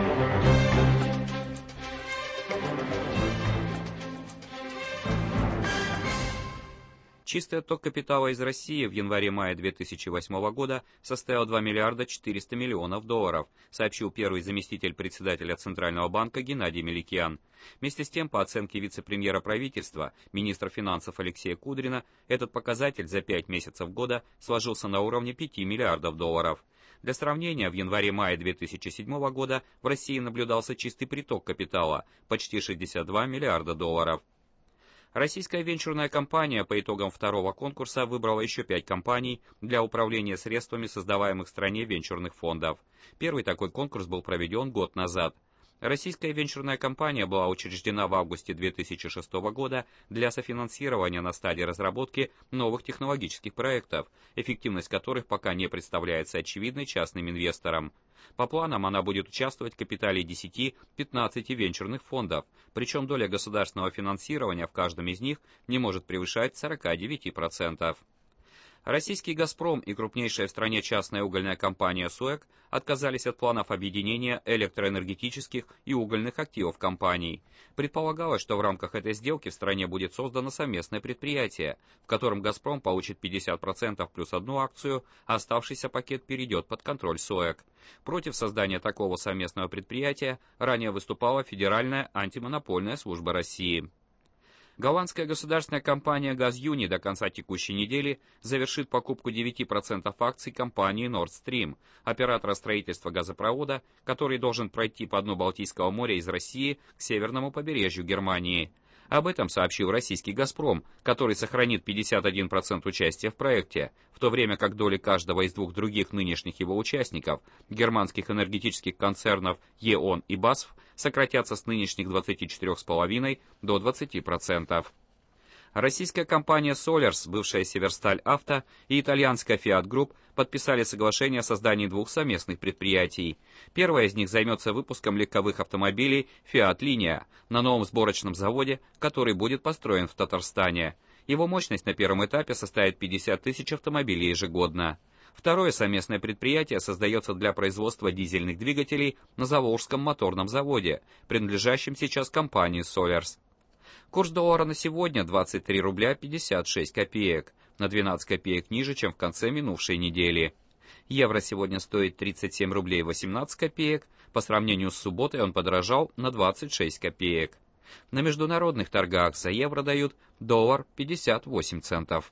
Чистый отток капитала из России в январе-мае две тысячи восьмого года составил два миллиарда четыреста миллионов долларов, сообщил первый заместитель председателя Центрального банка Геннадий Меликиан. Вместе с тем, по оценке вице-премьера правительства, министра финансов Алексея Кудрина, этот показатель за пять месяцев года сложился на уровне пяти миллиардов долларов. Для сравнения, в январе-мае две тысячи седьмого года в России наблюдался чистый приток капитала – почти шестьдесят два миллиарда долларов. Российская венчурная компания по итогам второго конкурса выбрала еще пять компаний для управления средствами создаваемых в стране венчурных фондов. Первый такой конкурс был проведен год назад. Российская венчурная компания была учреждена в августе две тысячи шестого года для софинансирования на стадии разработки новых технологических проектов, эффективность которых пока не представляется очевидной частным инвесторам. По планам она будет участвовать в капитале десяти-пятнадцати венчурных фондов, причем доля государственного финансирования в каждом из них не может превышать сорока девяти процентов. Российский «Газпром» и крупнейшая в стране частная угольная компания «СУЭК» отказались от планов объединения электроэнергетических и угольных активов компаний. Предполагалось, что в рамках этой сделки в стране будет создано совместное предприятие, в котором «Газпром» получит пятьдесят процентов плюс одну акцию, а оставшийся пакет перейдет под контроль СУЭК. Против создания такого совместного предприятия ранее выступала Федеральная антимонопольная служба России. Голландская государственная компания «Газюни» до конца текущей недели завершит покупку девяти процентов акций компании Nord Stream, оператора строительства газопровода, который должен пройти по дну Балтийского моря из России к северному побережью Германии. Об этом сообщил российский «Газпром», который сохранит пятьдесят один процент участия в проекте, в то время как доли каждого из двух других нынешних его участников, германских энергетических концернов Е.Он и Басф, сократятся с нынешних двадцати четырёх целых пяти десятых до двадцати процентов. Российская компания Solers, бывшая Северсталь Авто, и итальянская Fiat Group подписали соглашение о создании двух совместных предприятий. Первое из них займется выпуском легковых автомобилей Fiat Linea на новом сборочном заводе, который будет построен в Татарстане. Его мощность на первом этапе составит пятьдесят тысяч автомобилей ежегодно. Второе совместное предприятие создается для производства дизельных двигателей на Заволжском моторном заводе, принадлежащем сейчас компании Solers. Курс доллара на сегодня двадцать три рубля пятьдесят шесть копеек, на двенадцать копеек ниже, чем в конце минувшей недели. Евро сегодня стоит тридцать семь рублей восемнадцать копеек, по сравнению с субботой он подорожал на двадцать шесть копеек. На международных торгах за евро дают доллар пятьдесят восемь центов.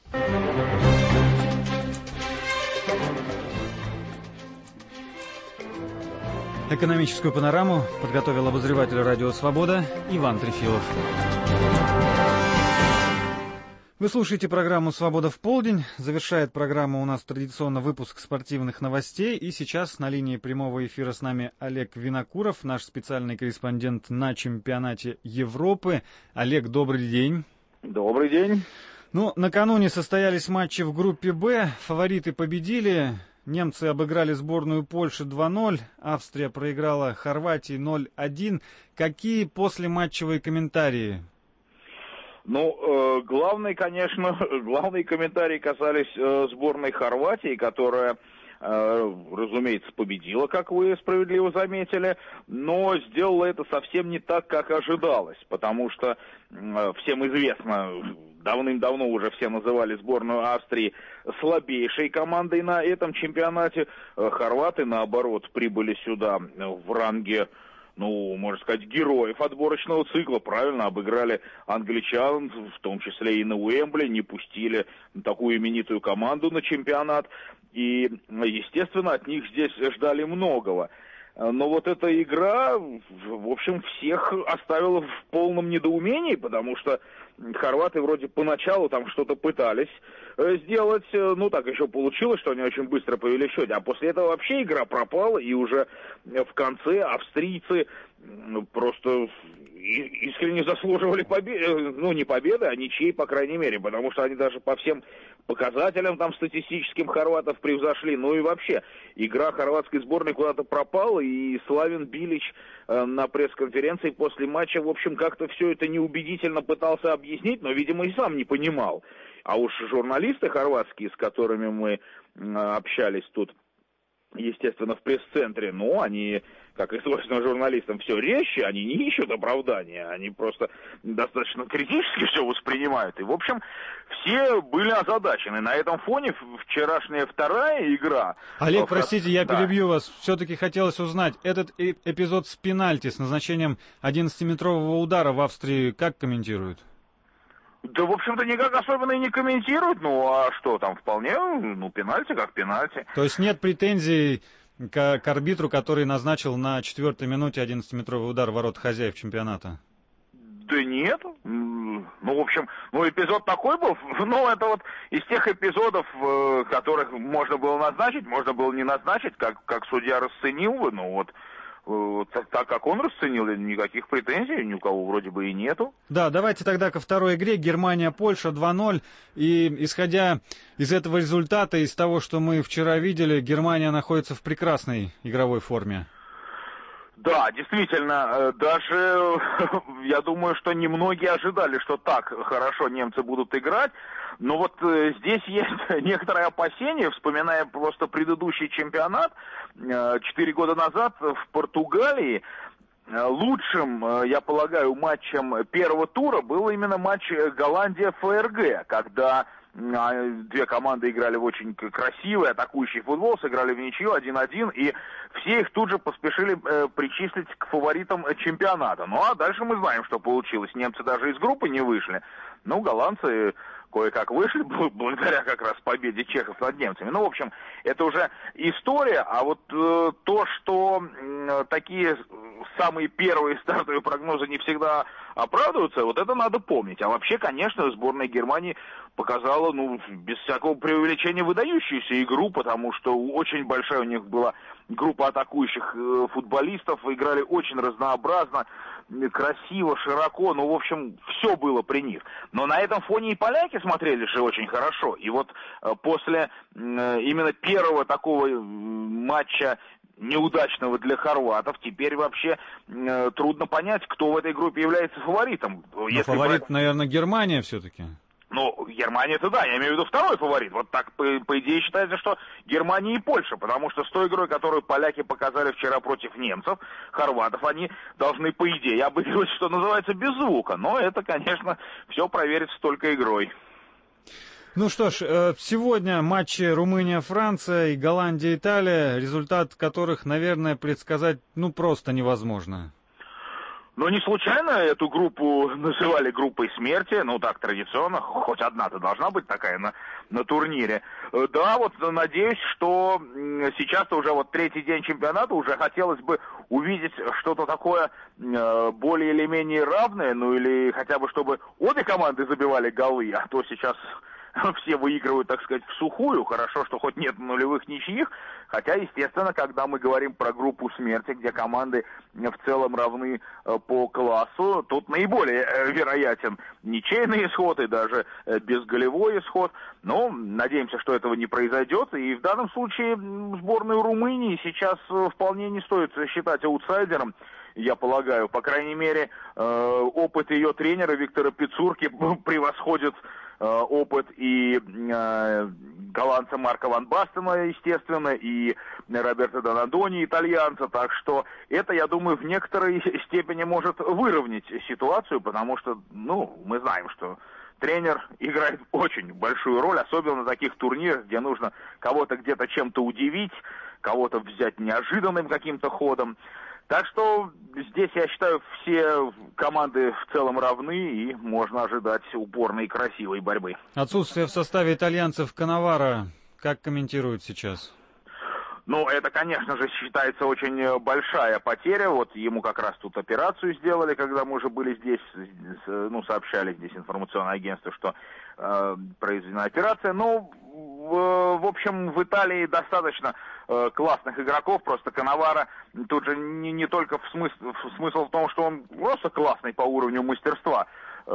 Экономическую панораму подготовил обозреватель «Радио Свобода» Иван Трефилов. Вы слушаете программу «Свобода в полдень». Завершает программу у нас традиционно выпуск спортивных новостей. И сейчас на линии прямого эфира с нами Олег Винокуров, наш специальный корреспондент на чемпионате Европы. Олег, добрый день. Добрый день. Ну, накануне состоялись матчи в группе «Б». Фавориты победили. Немцы обыграли сборную Польши два ноль, Австрия проиграла Хорватии ноль один. Какие послематчевые комментарии? Ну, э, главные, конечно, главные комментарии касались э, сборной Хорватии, которая, э, разумеется, победила, как вы справедливо заметили, но сделала это совсем не так, как ожидалось, потому что э, всем известно, давным-давно уже все называли сборную Австрии слабейшей командой на этом чемпионате. Хорваты, наоборот, прибыли сюда в ранге, ну, можно сказать, героев отборочного цикла, правильно, обыграли англичан, в том числе и на Уэмбли, не пустили такую именитую команду на чемпионат, и, естественно, от них здесь ждали многого. Но вот эта игра, в общем, всех оставила в полном недоумении, потому что хорваты вроде поначалу там что-то пытались сделать, ну так еще получилось, что они очень быстро повели счет, а после этого вообще игра пропала, и уже в конце австрийцы просто искренне заслуживали победы, ну не победы, а ничьей, по крайней мере, потому что они даже по всем показателям там статистическим хорватов превзошли, ну и вообще, игра хорватской сборной куда-то пропала, и Славен Билич э, на пресс-конференции после матча, в общем, как-то все это неубедительно пытался объяснить, но, видимо, и сам не понимал. А уж журналисты хорватские, с которыми мы э, общались тут, естественно, в пресс-центре, ну, они, как и свойственно журналистам, все резче, они не ищут оправдания, они просто достаточно критически все воспринимают. И, в общем, все были озадачены. На этом фоне вчерашняя вторая игра... Олег, простите, я да. перебью вас. Все-таки хотелось узнать, этот э- эпизод с пенальти с назначением одиннадцатиметрового удара в Австрии как комментируют? Да, в общем-то, никак особенно и не комментируют. Ну, а что там, вполне, ну, пенальти как пенальти. То есть нет претензий к, к арбитру, который назначил на четвертой минуте одиннадцатиметровый удар в ворот хозяев чемпионата? Да нет. Ну, в общем, ну, эпизод такой был. Ну, это вот из тех эпизодов, которых можно было назначить, можно было не назначить, как, как судья расценил бы, ну, вот... Так, так как он расценил, никаких претензий ни у кого вроде бы и нету. Да, давайте тогда ко второй игре. Германия-Польша два ноль. И исходя из этого результата, из того, что мы вчера видели, Германия находится в прекрасной игровой форме. Да, действительно, даже я думаю, что немногие ожидали, что так хорошо немцы будут играть. Но вот здесь есть некоторые опасения, вспоминая просто предыдущий чемпионат. Четыре года назад в Португалии лучшим, я полагаю, матчем первого тура был именно матч Голландия-ФРГ, когда две команды играли в очень красивый атакующий футбол, сыграли в ничью один один, и все их тут же поспешили э, причислить к фаворитам чемпионата. Ну а дальше мы знаем, что получилось. Немцы даже из группы не вышли. Ну, голландцы кое-как вышли, благодаря как раз победе чехов над немцами. Ну, в общем, это уже история, а вот э, то, что э, такие самые первые стартовые прогнозы не всегда оправдываются, вот это надо помнить. А вообще, конечно, сборная Германии показала, ну, без всякого преувеличения, выдающуюся игру, потому что очень большая у них была группа атакующих э, футболистов, играли очень разнообразно, красиво, широко, ну, в общем, все было при них. Но на этом фоне и поляки смотрели же очень хорошо. И вот э, после э, именно первого такого э, матча неудачного для хорватов, теперь вообще э, трудно понять, кто в этой группе является фаворитом. Если фаворит, брать... наверное, Германия все-таки. Ну, Германия-то да, я имею в виду второй фаворит. Вот так, по, по идее, считается, что Германия и Польша, потому что с той игрой, которую поляки показали вчера против немцев, хорватов, они должны, по идее, обыгрывать, что называется, без звука. Но это, конечно, все проверится только игрой. Ну что ж, сегодня матчи Румыния-Франция и Голландия-Италия, результат которых, наверное, предсказать, ну, просто невозможно. Но не случайно эту группу называли группой смерти, ну так традиционно, хоть одна-то должна быть такая на, на турнире. Да, вот надеюсь, что сейчас-то уже вот третий день чемпионата, уже хотелось бы увидеть что-то такое более или менее равное, ну или хотя бы чтобы обе команды забивали голы, а то сейчас... Все выигрывают, так сказать, в сухую. Хорошо, что хоть нет нулевых ничьих. Хотя, естественно, когда мы говорим про группу смерти, где команды в целом равны по классу, тут наиболее вероятен ничейный исход и даже безголевой исход. Но надеемся, что этого не произойдет. И в данном случае сборную Румынии сейчас вполне не стоит считать аутсайдером. Я полагаю, по крайней мере, опыт ее тренера Виктора Пицурки превосходит опыт и э, голландца Марка ван Бастена, естественно, и Роберто Донадони, итальянца, так что это, я думаю, в некоторой степени может выровнять ситуацию, потому что, ну, мы знаем, что тренер играет очень большую роль, особенно на таких турнирах, где нужно кого-то где-то чем-то удивить, кого-то взять неожиданным каким-то ходом. Так что здесь, я считаю, все команды в целом равны, и можно ожидать упорной и красивой борьбы. Отсутствие в составе итальянцев Канаваро, как комментируют сейчас? Ну, это, конечно же, считается очень большая потеря. Вот ему как раз тут операцию сделали, когда мы уже были здесь, ну, сообщали здесь информационное агентство, что э, произведена операция. Ну, в, в общем, в Италии достаточно э, классных игроков, просто Канаваро тут же не, не только в смысл, в смысл в том, что он просто классный по уровню мастерства,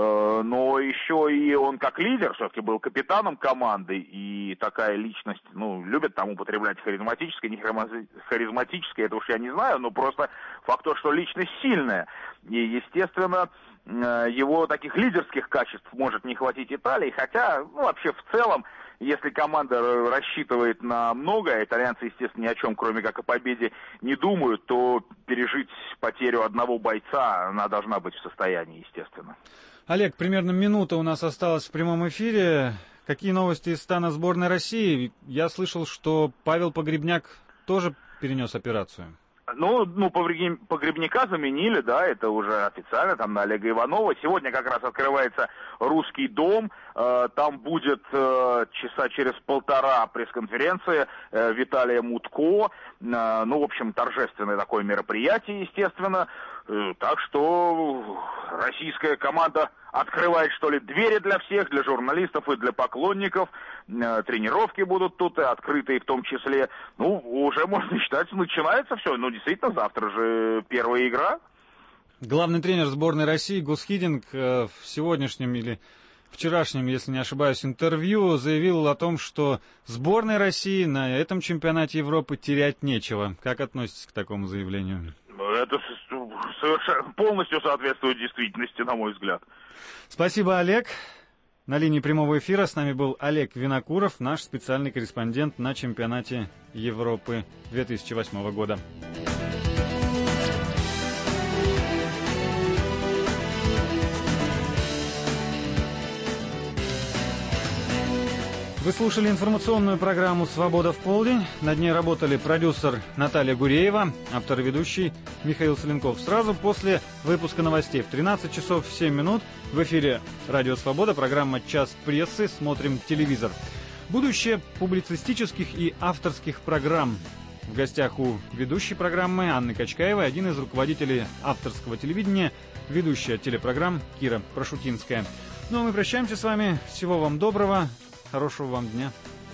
но еще и он как лидер все-таки был капитаном команды, и такая личность, ну, любят там употреблять харизматическое, не харизматическое, это уж я не знаю, но просто факт то, что личность сильная, и, естественно, его таких лидерских качеств может не хватить Италии, хотя, ну, вообще в целом, если команда рассчитывает на многое, итальянцы, естественно, ни о чем, кроме как о победе, не думают, то пережить потерю одного бойца она должна быть в состоянии, естественно. Олег, примерно минута у нас осталась в прямом эфире. Какие новости из стана сборной России? Я слышал, что Павел Погребняк тоже перенес операцию. Ну, ну, Погребняка заменили, да, это уже официально, там, на Олега Иванова. Сегодня как раз открывается «Русский дом», э, там будет э, часа через полтора пресс-конференция э, Виталия Мутко, э, ну, в общем, торжественное такое мероприятие, естественно, э, так что российская команда открывает, что ли, двери для всех, для журналистов и для поклонников. Э, тренировки будут тут, и открытые в том числе. Ну, уже, можно считать, начинается все. Ну, действительно, завтра же первая игра. Главный тренер сборной России Гус Хидинг э, в сегодняшнем или вчерашнем, если не ошибаюсь, интервью заявил о том, что сборной России на этом чемпионате Европы терять нечего. Как относитесь к такому заявлению? Это совершенно полностью соответствует действительности, на мой взгляд. Спасибо, Олег. На линии прямого эфира с нами был Олег Винокуров, наш специальный корреспондент на чемпионате Европы две тысячи восьмого года. Вы слушали информационную программу «Свобода в полдень». Над ней работали продюсер Наталья Гуреева, автор и ведущий Михаил Соленков. Сразу после выпуска новостей в тринадцать часов семь минут в эфире «Радио Свобода» программа «Час прессы». Смотрим телевизор. Будущее публицистических и авторских программ. В гостях у ведущей программы Анны Качкаевой один из руководителей авторского телевидения, ведущая телепрограмм Кира Прошутинская. Ну а мы прощаемся с вами. Всего вам доброго. Хорошего вам дня.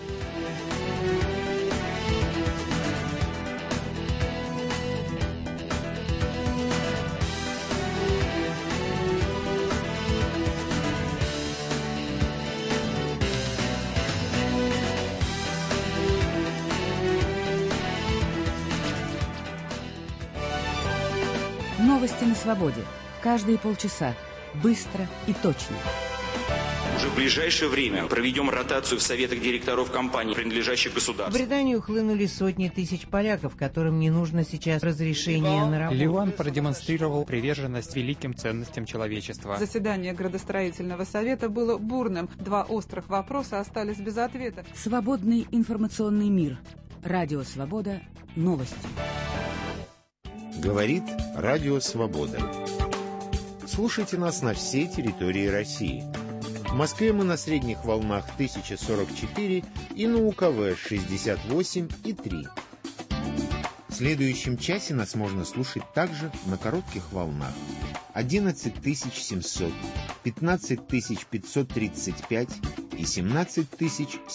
Новости на свободе. Каждые полчаса. Быстро и точно. Уже в ближайшее время проведем ротацию в советах директоров компаний, принадлежащих В государству. Британию хлынули сотни тысяч поляков, которым не нужно сейчас разрешение на работу. Ливан продемонстрировал приверженность великим ценностям человечества. Заседание градостроительного совета было бурным. Два острых вопроса остались без ответа. Свободный информационный мир. Радио Свобода. Новости. Говорит Радио Свобода. Слушайте нас на всей территории России. В Москве мы на средних волнах тысяча сорок четыре и на УКВ шестьдесят восемь и три. В следующем часе нас можно слушать также на коротких волнах одиннадцать тысяч семьсот, пятнадцать тысяч пятьсот тридцать пять и семнадцать тысяч